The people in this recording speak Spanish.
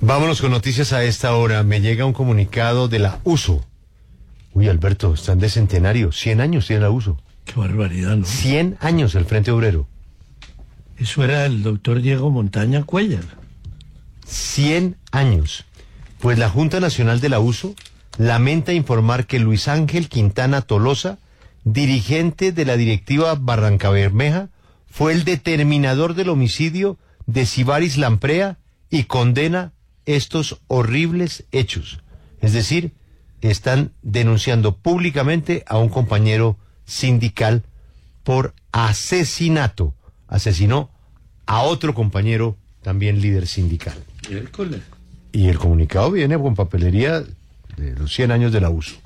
Vámonos con noticias a esta hora. Me llega un comunicado de la USO. Uy, Alberto, están de centenario. 100 años tiene la USO. Qué barbaridad, ¿no? 100 años el Frente Obrero. Eso era el doctor Diego Montaña Cuéllar. 100 años. Pues la Junta Nacional de la USO lamenta informar que Luis Ángel Quintana Tolosa, dirigente de la directiva Barrancabermeja, fue el determinador del homicidio de Sibaris Lamprea y condena estos horribles hechos. Es decir, están denunciando públicamente a un compañero sindical por asesinato. Asesinó a otro compañero, también líder sindical. Miércoles. Y el comunicado viene con papelería de los 100 años de la USO.